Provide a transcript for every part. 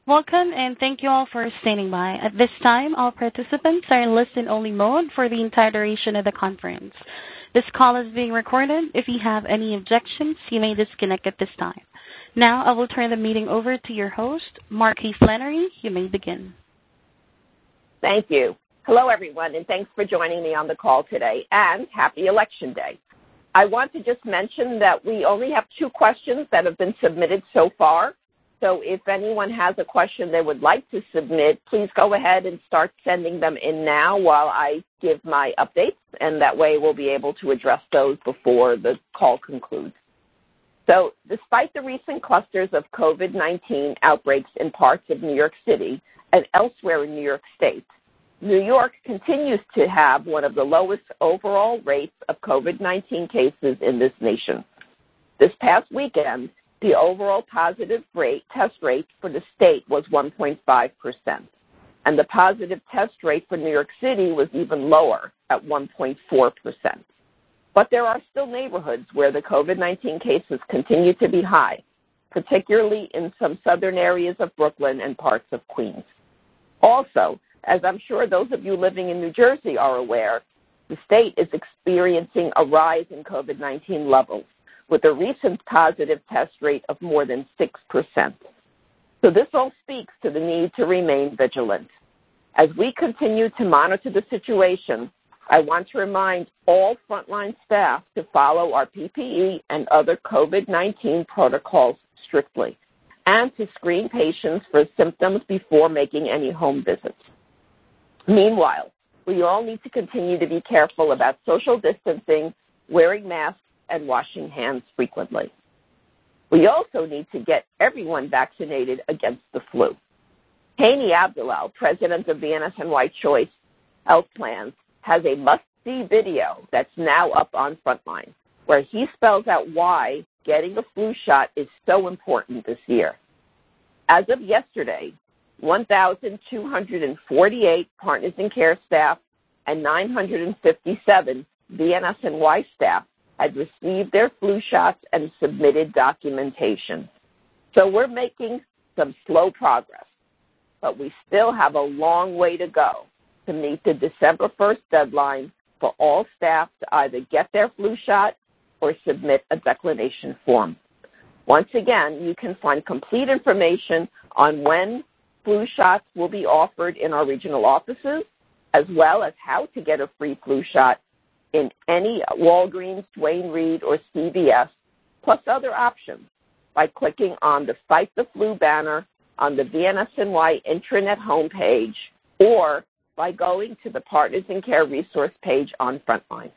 Welcome, and thank you all for standing by. At this time, all participants are in listen-only mode for the entire duration of the conference. This call is being recorded. If you have any objections, you may disconnect at this time. Now, I will turn the meeting over to your host, Marquis Flannery. You may begin. Thank you. Hello, everyone, and thanks for joining me on the call today, and happy Election Day. I want to just mention that we only have 2 questions that have been submitted so far. So if anyone has a question they would like to submit, please go ahead and start sending them in now while I give my updates, and that way we'll be able to address those before the call concludes. So despite the recent clusters of COVID-19 outbreaks in parts of New York City and elsewhere in New York State, New York continues to have one of the lowest overall rates of COVID-19 cases in this nation. This past weekend, the overall positive test rate for the state was 1.5%, and the positive test rate for New York City was even lower at 1.4%. But there are still neighborhoods where the COVID-19 cases continue to be high, particularly in some southern areas of Brooklyn and parts of Queens. Also, as I'm sure those of you living in New Jersey are aware, the state is experiencing a rise in COVID-19 levels, with a recent positive test rate of more than 6%. So this all speaks to the need to remain vigilant. As we continue to monitor the situation, I want to remind all frontline staff to follow our PPE and other COVID-19 protocols strictly, and to screen patients for symptoms before making any home visits. Meanwhile, we all need to continue to be careful about social distancing, wearing masks, and washing hands frequently. We also need to get everyone vaccinated against the flu. Hani Abdullah, president of VNS-NY Choice Health Plans, has a must-see video that's now up on Frontline, where he spells out why getting a flu shot is so important this year. As of yesterday, 1,248 Partners in Care staff and 957 VNS-NY staff had received their flu shots and submitted documentation. So we're making some slow progress, but we still have a long way to go to meet the December 1st deadline for all staff to either get their flu shot or submit a declination form. Once again, you can find complete information on when flu shots will be offered in our regional offices, as well as how to get a free flu shot in any Walgreens, Duane Reade, or CVS, plus other options by clicking on the Fight the Flu banner on the VNS-NY intranet homepage, or by going to the Partners in Care resource page on Frontline.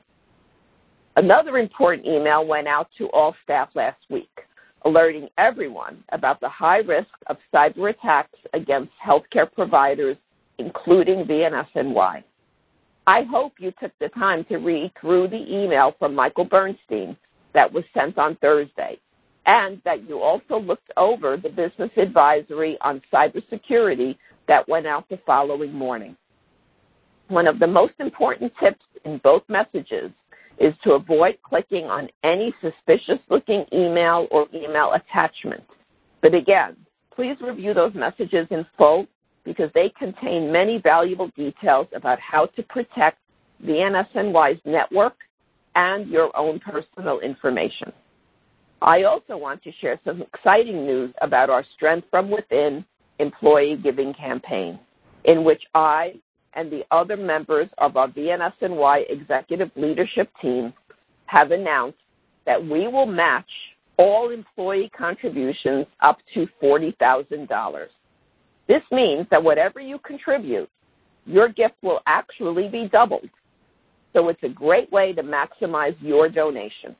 Another important email went out to all staff last week, alerting everyone about the high risk of cyber attacks against healthcare providers, including VNS-NY. I hope you took the time to read through the email from Michael Bernstein that was sent on Thursday, and that you also looked over the business advisory on cybersecurity that went out the following morning. One of the most important tips in both messages is to avoid clicking on any suspicious-looking email or email attachment. But again, please review those messages in full, because they contain many valuable details about how to protect VNS-NY's network and your own personal information. I also want to share some exciting news about our Strength from Within employee giving campaign, in which I and the other members of our VNS-NY executive leadership team have announced that we will match all employee contributions up to $40,000. This means that whatever you contribute, your gift will actually be doubled. So it's a great way to maximize your donation.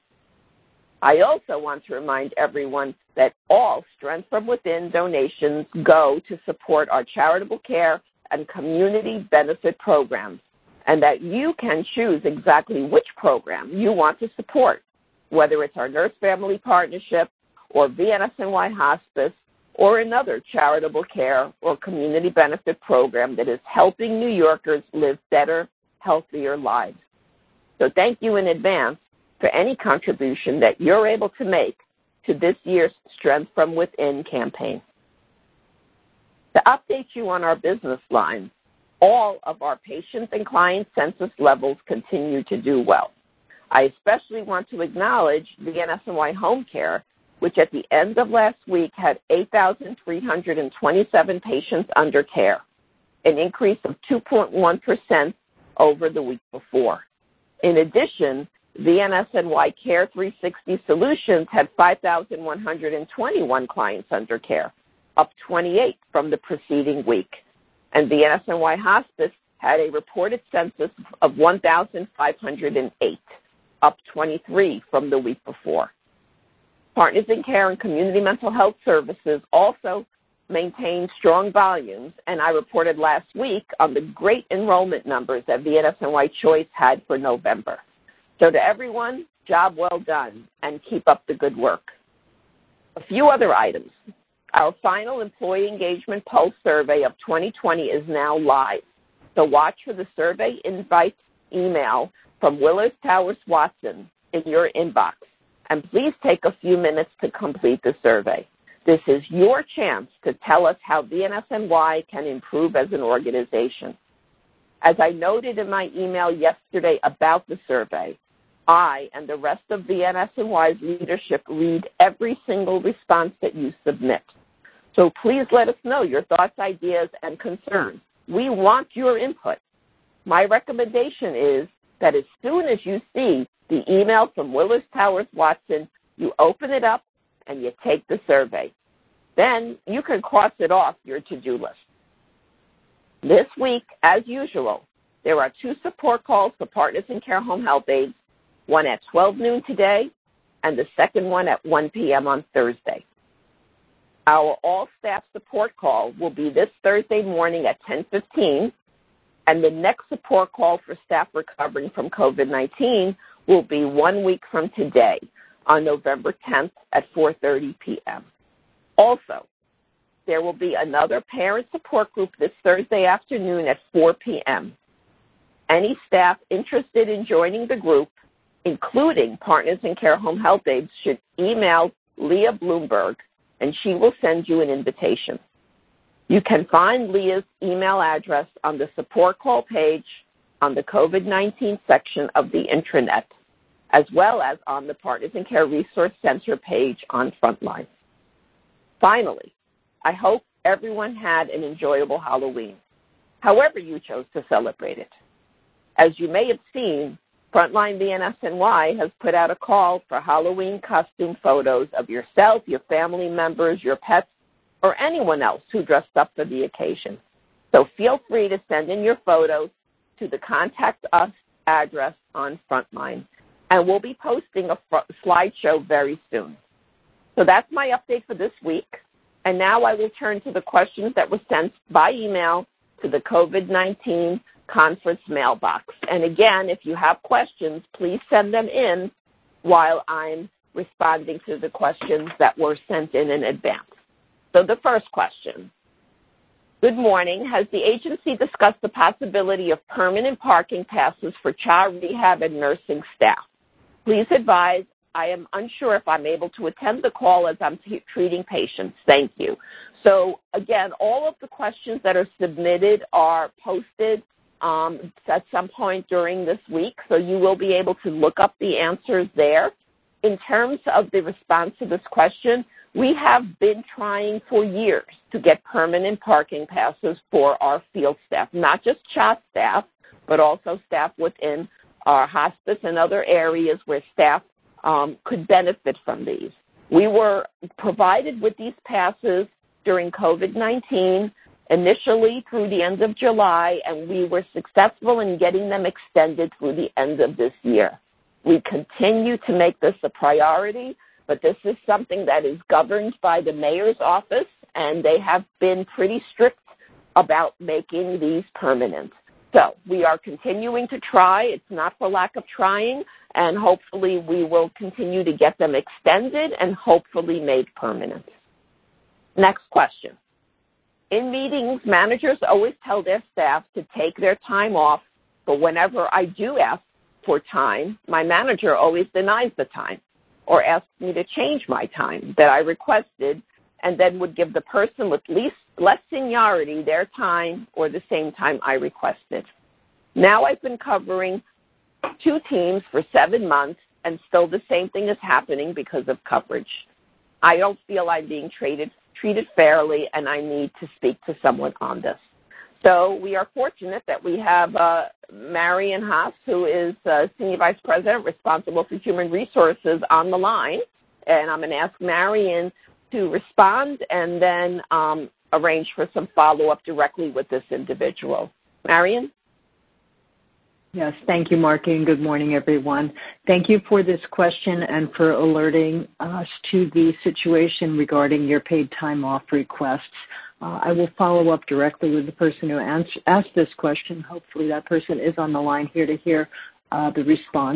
I also want to remind everyone that all Strength from Within donations go to support our charitable care and community benefit programs, and that you can choose exactly which program you want to support, whether it's our Nurse Family Partnership or VNS-NY Hospice, or another charitable care or community benefit program that is helping New Yorkers live better, healthier lives. So thank you in advance for any contribution that you're able to make to this year's Strength from Within campaign. To update you on our business lines, all of our patient and client census levels continue to do well. I especially want to acknowledge VNS&Y Home Care, which at the end of last week had 8,327 patients under care, an increase of 2.1% over the week before. In addition, VNS&Y Care 360 Solutions had 5,121 clients under care, up 28 from the preceding week. And VNS&Y Hospice had a reported census of 1,508, up 23 from the week before. Partners in Care and Community Mental Health Services also maintained strong volumes, and I reported last week on the great enrollment numbers that VNS&Y Choice had for November. So to everyone, job well done, and keep up the good work. A few other items. Our final Employee Engagement Pulse survey of 2020 is now live. So watch for the survey invite email from Willis Towers Watson in your inbox. And please take a few minutes to complete the survey. This is your chance to tell us how VNS&Y can improve as an organization. As I noted in my email yesterday about the survey, I and the rest of VNS&Y's leadership read every single response that you submit. So please let us know your thoughts, ideas, and concerns. We want your input. My recommendation is that as soon as you see the email from Willis Towers Watson, you open it up and you take the survey. Then you can cross it off your to-do list. This week, as usual, there are 2 support calls for Partners in Care Home Health Aides, one at 12 noon today and the second one at 1 p.m. on Thursday. Our all-staff support call will be this Thursday morning at 10:15, and the next support call for staff recovering from COVID-19 will be 1 week from today on November 10th at 4:30 p.m. Also, there will be another parent support group this Thursday afternoon at 4 p.m. Any staff interested in joining the group, including Partners in Care Home Health Aides, should email Leah Bloomberg, and she will send you an invitation. You can find Leah's email address on the support call page on the COVID-19 section of the intranet, as well as on the Partners in Care Resource Center page on Frontline. Finally, I hope everyone had an enjoyable Halloween, however you chose to celebrate it. As you may have seen, Frontline VNS&Y has put out a call for Halloween costume photos of yourself, your family members, your pets, or anyone else who dressed up for the occasion. So feel free to send in your photos to the Contact Us address on Frontline, and we'll be posting a slideshow very soon. So that's my update for this week, and now I will turn to the questions that were sent by email to the COVID-19 conference mailbox. And again, if you have questions, please send them in while I'm responding to the questions that were sent in advance. So the first question. Good morning. Has the agency discussed the possibility of permanent parking passes for child rehab and nursing staff? Please advise. I am unsure if I'm able to attend the call as I'm treating patients. Thank you. So again, all of the questions that are submitted are posted at some point during this week, so you will be able to look up the answers there. In terms of the response to this question, we have been trying for years to get permanent parking passes for our field staff, not just CHOS staff, but also staff within our hospice and other areas where staff could benefit from these. We were provided with these passes during COVID-19, initially through the end of July, and we were successful in getting them extended through the end of this year. We continue to make this a priority, but this is something that is governed by the mayor's office, and they have been pretty strict about making these permanent. So we are continuing to try. It's not for lack of trying, and hopefully we will continue to get them extended and hopefully made permanent. Next question. In meetings, managers always tell their staff to take their time off, but whenever I do ask for time, my manager always denies the time or asks me to change my time that I requested, and then would give the person with less seniority their time or the same time I requested. Now I've been covering 2 teams for 7 months, and still the same thing is happening because of coverage. I don't feel I'm being treated fairly, and I need to speak to someone on this. So we are fortunate that we have Marion Haas, who is Senior Vice President responsible for Human Resources, on the line. And I'm going to ask Marion to respond and then arrange for some follow-up directly with this individual. Marion? Yes, thank you, Marky, and good morning, everyone. Thank you for this question and for alerting us to the situation regarding your paid time off requests. I will follow up directly with the person who asked this question. Hopefully that person is on the line here to hear the response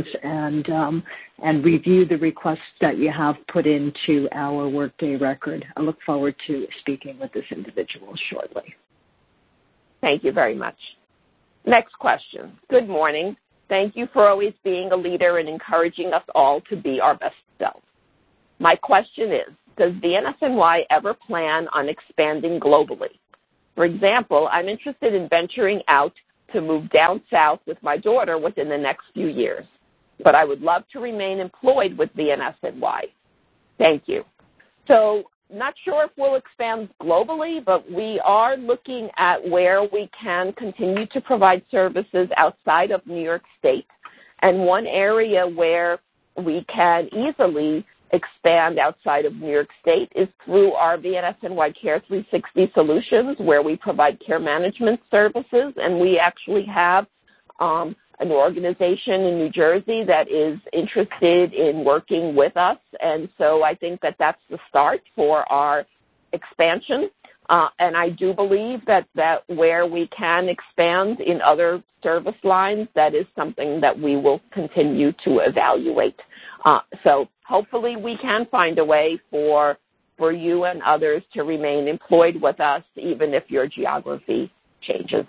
and review the requests that you have put into our Workday record. I look forward to speaking with this individual shortly. Thank you very much. Next question. Good morning. Thank you for always being a leader and encouraging us all to be our best selves. My question is, does BNSNY ever plan on expanding globally? For example, I'm interested in venturing out to move down south with my daughter within the next few years, but I would love to remain employed with BNSNY. Thank you. So, not sure if we'll expand globally, but we are looking at where we can continue to provide services outside of New York State. And one area where we can easily expand outside of New York State is through our BNSNY Care 360 solutions, where we provide care management services, and we actually have an organization in New Jersey that is interested in working with us, and so I think that that's the start for our expansion, and I do believe that where we can expand in other service lines, that is something that we will continue to evaluate. So hopefully we can find a way for you and others to remain employed with us, even if your geography changes.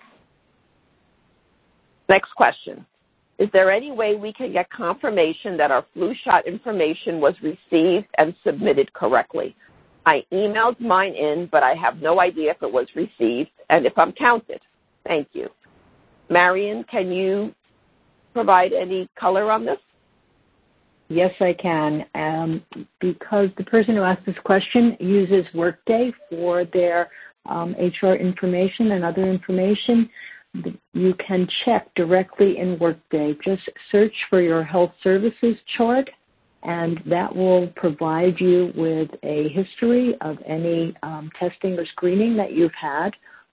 Next question. Is there any way we can get confirmation that our flu shot information was received and submitted correctly? I emailed mine in, but I have no idea if it was received and if I'm counted. Thank you. Marion, can you provide any color on this? Yes, I can. Because the person who asked this question uses Workday for their HR information and other information, you can check directly in Workday. Just search for your health services chart, and that will provide you with a history of any testing or screening that you've had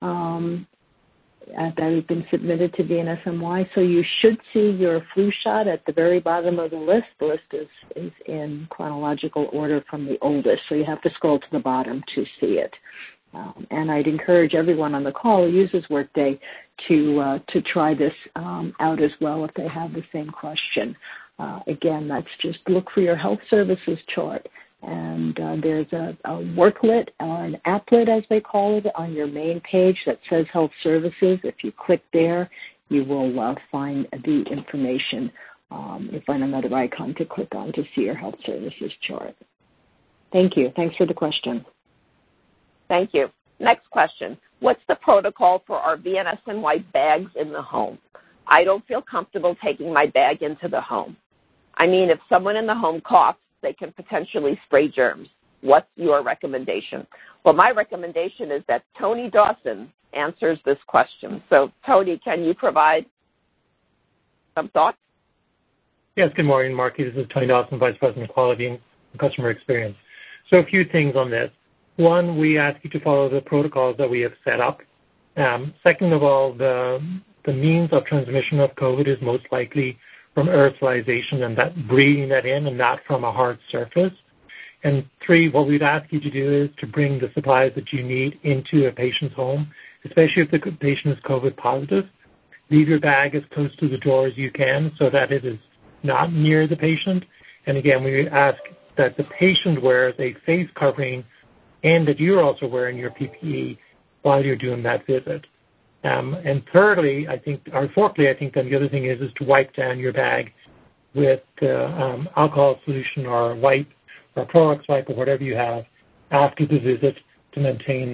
that has been submitted to BNSNY. So you should see your flu shot at the very bottom of the list. The list is in chronological order from the oldest, so you have to scroll to the bottom to see it. And I'd encourage everyone on the call who uses Workday to try this out as well if they have the same question. Again, that's just look for your health services chart. And there's a worklet or an applet, as they call it, on your main page that says health services. If you click there, you will find the information. You'll find another icon to click on to see your health services chart. Thank you. Thanks for the question. Thank you. Next question. What's the protocol for our BNSNY bags in the home? I don't feel comfortable taking my bag into the home. I mean, if someone in the home coughs, they can potentially spray germs. What's your recommendation? Well, my recommendation is that Tony Dawson answers this question. So, Tony, can you provide some thoughts? Yes, good morning, Marky. This is Tony Dawson, Vice President of Quality and Customer Experience. So a few things on this. One, we ask you to follow the protocols that we have set up. Second of all, the means of transmission of COVID is most likely from aerosolization and that breathing that in and not from a hard surface. And 3, what we'd ask you to do is to bring the supplies that you need into a patient's home, especially if the patient is COVID positive. Leave your bag as close to the door as you can so that it is not near the patient. And again, we ask that the patient wears a face covering and that you're also wearing your PPE while you're doing that visit. And thirdly, fourthly, I think then the other thing is to wipe down your bag with alcohol solution or wipe or Clorox wipe or whatever you have after the visit to maintain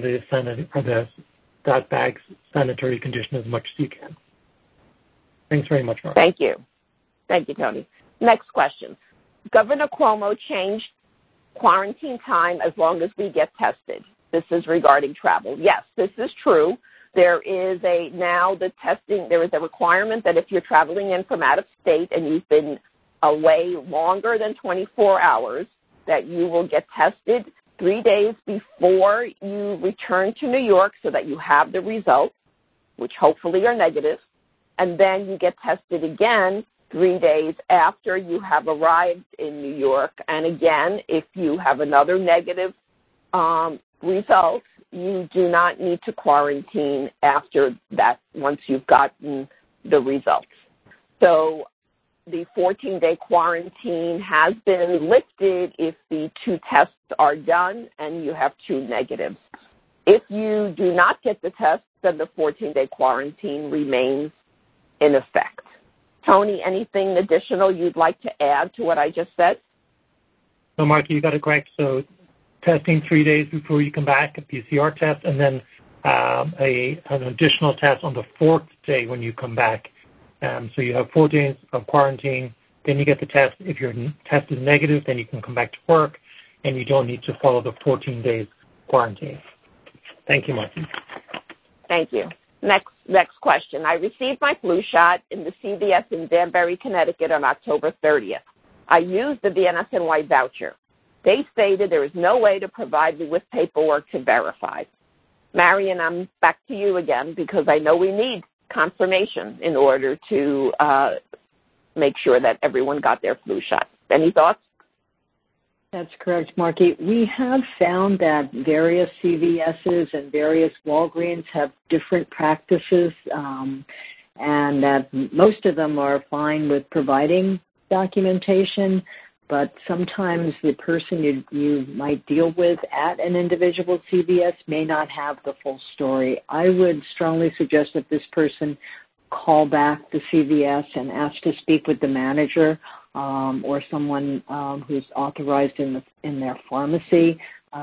that bag's sanitary condition as much as you can. Thanks very much, Mark. Thank you. Thank you, Tony. Next question. Governor Cuomo changed quarantine time as long as we get tested. This is regarding travel. Yes, this is true. There is there is a requirement that if you're traveling in from out of state and you've been away longer than 24 hours, that you will get tested 3 days before you return to New York so that you have the results, which hopefully are negative, and then you get tested again 3 days after you have arrived in New York. And again, if you have another negative result, you do not need to quarantine after that once you've gotten the results. So the 14-day quarantine has been lifted if the 2 tests are done and you have 2 negatives. If you do not get the test, then the 14-day quarantine remains in effect. Tony, anything additional you'd like to add to what I just said? So, Mark, you got it correct. So testing 3 days before you come back, a PCR test, and then an additional test on the 4th day when you come back. So you have 4 days of quarantine, then you get the test. If your test is negative, then you can come back to work, and you don't need to follow the 14 days quarantine. Thank you, Martin. Thank you. Next question. I received my flu shot in the CVS in Danbury, Connecticut on October 30th. I used the VNSNY voucher. They stated there is no way to provide me with paperwork to verify. Marion, I'm back to you again because I know we need confirmation in order to make sure that everyone got their flu shot. Any thoughts? That's correct, Marky. We have found that various CVSs and various Walgreens have different practices, and that most of them are fine with providing documentation, but sometimes the person you might deal with at an individual CVS may not have the full story. I would strongly suggest that this person call back the CVS and ask to speak with the manager or someone who's authorized in their pharmacy.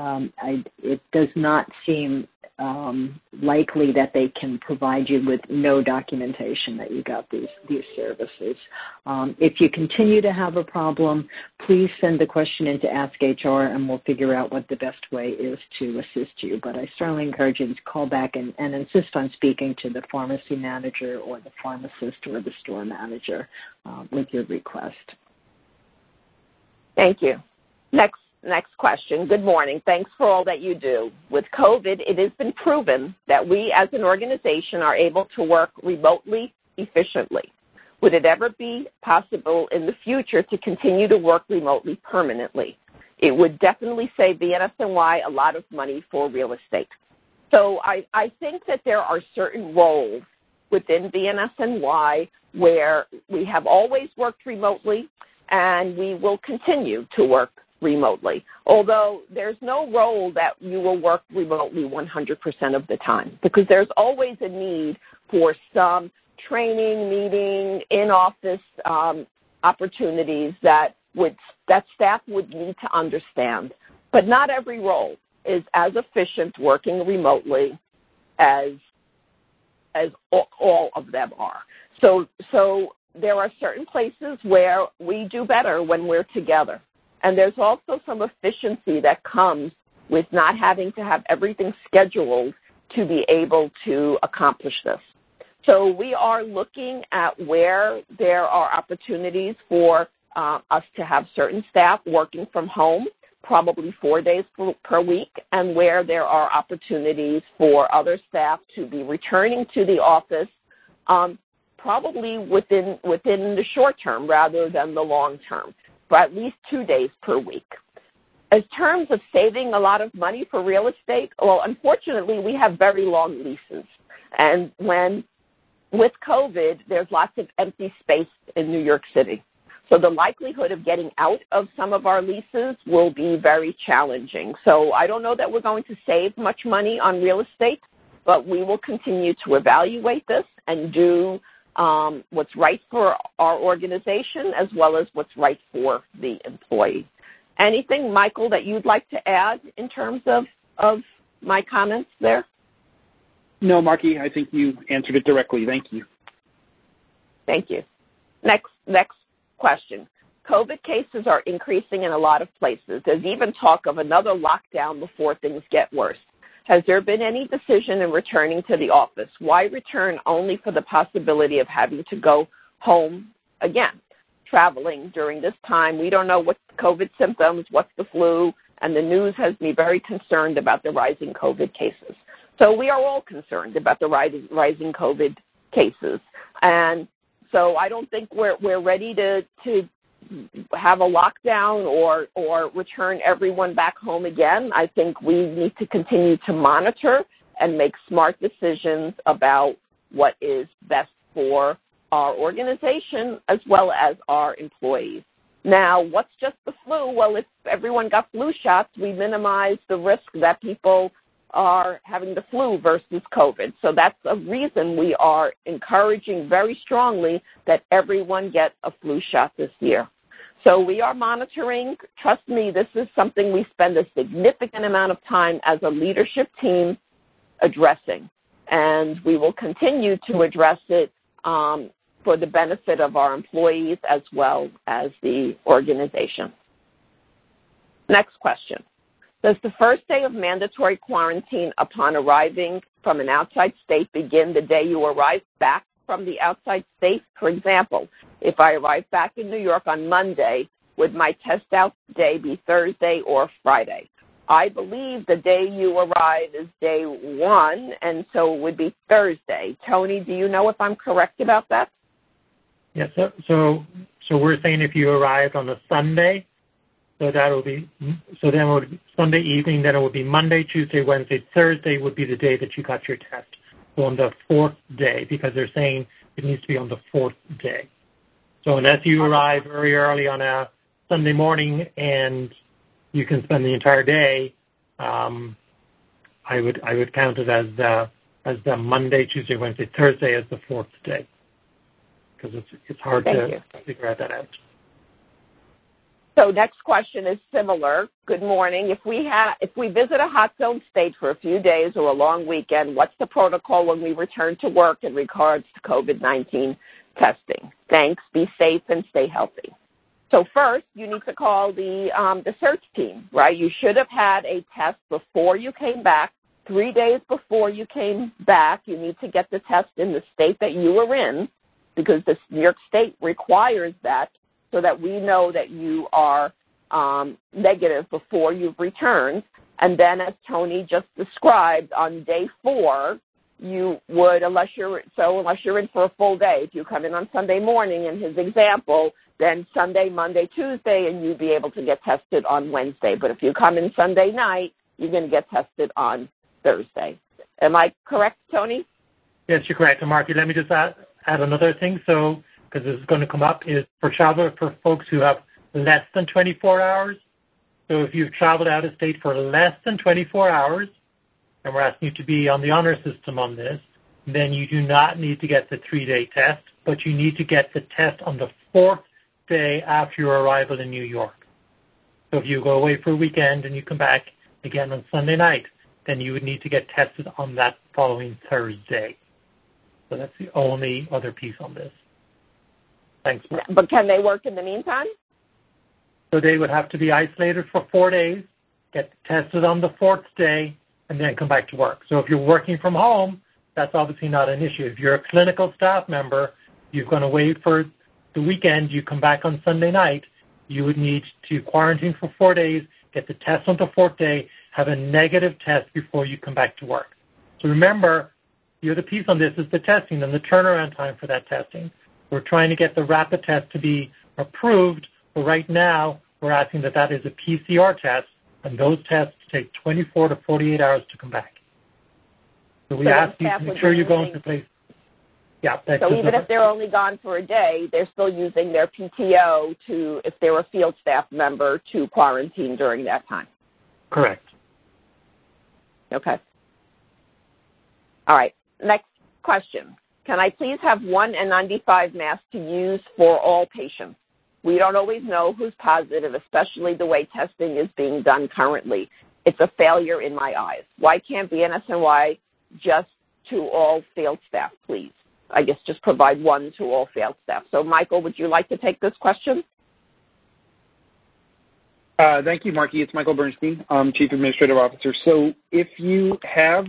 It does not seem likely that they can provide you with no documentation that you got these services. If you continue to have a problem, please send the question in to Ask HR, and we'll figure out what the best way is to assist you. But I strongly encourage you to call back and insist on speaking to the pharmacy manager or the pharmacist or the store manager with your request. Thank you. Next question. Good morning. Thanks for all that you do. With COVID, it has been proven that we as an organization are able to work remotely efficiently. Would it ever be possible in the future to continue to work remotely permanently? It would definitely save VNSNY a lot of money for real estate. So I think that there are certain roles within VNSNY where we have always worked remotely and we will continue to work remotely, although there's no role that you will work remotely 100% of the time, because there's always a need for some training, meeting, in-office opportunities that staff would need to understand. But not every role is as efficient working remotely as all of them are. So there are certain places where we do better when we're together. And there's also some efficiency that comes with not having to have everything scheduled to be able to accomplish this. So we are looking at where there are opportunities for us to have certain staff working from home, probably 4 days per week, and where there are opportunities for other staff to be returning to the office probably within the short term rather than the long term, for at least 2 days per week. In terms of saving a lot of money for real estate, well, unfortunately, we have very long leases. And with COVID, there's lots of empty space in New York City. So the likelihood of getting out of some of our leases will be very challenging. So I don't know that we're going to save much money on real estate, but we will continue to evaluate this and do what's right for our organization as well as what's right for the employee. Anything, Michael, that you'd like to add in terms of my comments there? No, Marky, I think you answered it directly. Thank you. Thank you. Next question. COVID cases are increasing in a lot of places. There's even talk of another lockdown before things get worse. Has there been any decision in returning to the office? Why return only for the possibility of having to go home again? Traveling during this time, we don't know what's COVID symptoms, what's the flu, and the news has me very concerned about the rising COVID cases. So we are all concerned about the rising COVID cases. And so I don't think we're ready to have a lockdown or return everyone back home again. I think we need to continue to monitor and make smart decisions about what is best for our organization as well as our employees. Now, what's just the flu? Well, if everyone got flu shots, we minimize the risk that people are having the flu versus COVID. So that's a reason we are encouraging very strongly that everyone get a flu shot this year. So we are monitoring. Trust me, this is something we spend a significant amount of time as a leadership team addressing. And we will continue to address it for the benefit of our employees as well as the organization. Next question. Does the first day of mandatory quarantine upon arriving from an outside state begin the day you arrive back from the outside state? For example, if I arrive back in New York on Monday, would my test out day be Thursday or Friday? I believe the day you arrive is day one, and so it would be Thursday. Tony, do you know if I'm correct about that? Yes, so we're saying if you arrived on a Sunday, so that will be, so then it would be Sunday evening, then it would be Monday, Tuesday, Wednesday, Thursday would be the day that you got your test. So on the fourth day, because they're saying it needs to be on the fourth day. So unless you arrive very early on a Sunday morning and you can spend the entire day, I would count it as the Monday, Tuesday, Wednesday, Thursday as the fourth day, because it's hard to figure that out. So next question is similar. Good morning. If we visit a hot zone state for a few days or a long weekend, what's the protocol when we return to work in regards to COVID-19 testing? Thanks. Be safe and stay healthy. So first, you need to call the search team, right? You should have had a test before you came back. 3 days before you came back, you need to get the test in the state that you were in, because the New York State requires that, so that we know that you are negative before you've returned. And then, as Tony just described, on day 4, you would, unless you're in for a full day, if you come in on Sunday morning in his example, then Sunday, Monday, Tuesday, and you'd be able to get tested on Wednesday. But if you come in Sunday night, you're going to get tested on Thursday. Am I correct, Tony? Yes, you're correct. And Marky, let me just add another thing. So, because this is going to come up, is for folks who have less than 24 hours. So if you've traveled out of state for less than 24 hours, and we're asking you to be on the honor system on this, then you do not need to get the 3-day test, but you need to get the test on the 4th day after your arrival in New York. So if you go away for a weekend and you come back again on Sunday night, then you would need to get tested on that following Thursday. So that's the only other piece on this. Thanks, Mark. But can they work in the meantime? So they would have to be isolated for 4 days, get tested on the 4th day, and then come back to work. So if you're working from home, that's obviously not an issue. If you're a clinical staff member, you've gone away for the weekend, you come back on Sunday night, you would need to quarantine for 4 days, get the test on the 4th day, have a negative test before you come back to work. So remember, the other piece on this is the testing and the turnaround time for that testing. We're trying to get the rapid test to be approved, but right now we're asking that is a PCR test, and those tests take 24 to 48 hours to come back. So we ask you to make sure you're going to place. Yeah. So even if they're only gone for a day, they're still using their PTO to, if they're a field staff member, to quarantine during that time. Correct. Okay. All right. Next question. Can I please have one N95 mask to use for all patients? We don't always know who's positive, especially the way testing is being done currently. It's a failure in my eyes. Why can't BNSNY just to all field staff, please? I guess just provide one to all field staff. So, Michael, would you like to take this question? Thank you, Marky. It's Michael Bernstein, Chief Administrative Officer. So if you have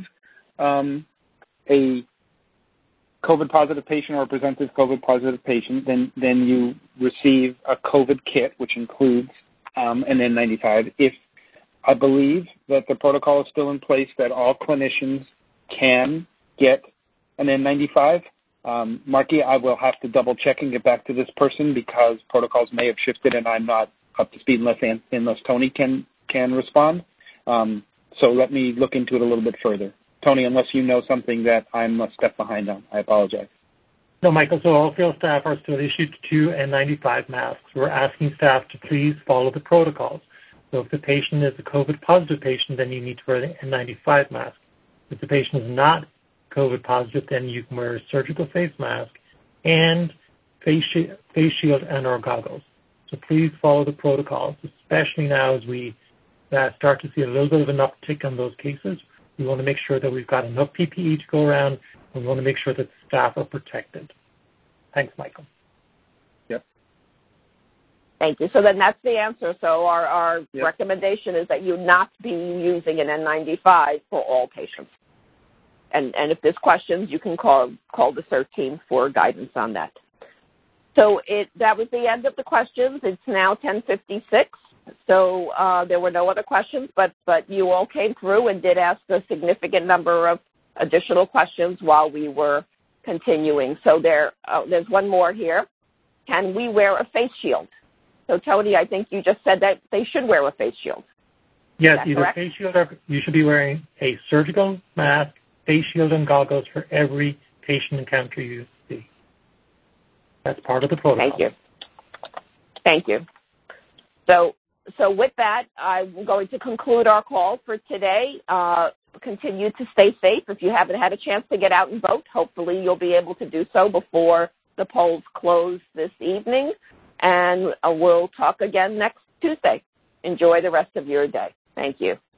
a COVID-positive patient or a presumptive COVID-positive patient, then you receive a COVID kit, which includes an N95. If I believe that the protocol is still in place, that all clinicians can get an N95. Marky, I will have to double-check and get back to this person because protocols may have shifted and I'm not up to speed unless Tony can respond. So let me look into it a little bit further. Tony, unless you know something that I'm a step behind on, I apologize. No, Michael, so all field staff are still issued 2 N95 masks. We're asking staff to please follow the protocols. So if the patient is a COVID-positive patient, then you need to wear the N95 mask. If the patient is not COVID-positive, then you can wear a surgical face mask and face shield and or goggles. So please follow the protocols, especially now as we start to see a little bit of an uptick on those cases. We want to make sure that we've got enough PPE to go around, and we want to make sure that staff are protected. Thanks, Michael. Yep. Thank you. So then that's the answer. So our recommendation is that you not be using an N95 for all patients. And if there's questions, you can call the CERT team for guidance on that. So that was the end of the questions. It's now 10:56. So there were no other questions, but you all came through and did ask a significant number of additional questions while we were continuing. So there's one more here. Can we wear a face shield? So, Tony, I think you just said that they should wear a face shield. Yes, either face shield or you should be wearing a surgical mask, face shield, and goggles for every patient encounter you see. That's part of the protocol. Thank you. Thank you. So with that, I'm going to conclude our call for today. Continue to stay safe. If you haven't had a chance to get out and vote, hopefully you'll be able to do so before the polls close this evening. And we'll talk again next Tuesday. Enjoy the rest of your day. Thank you.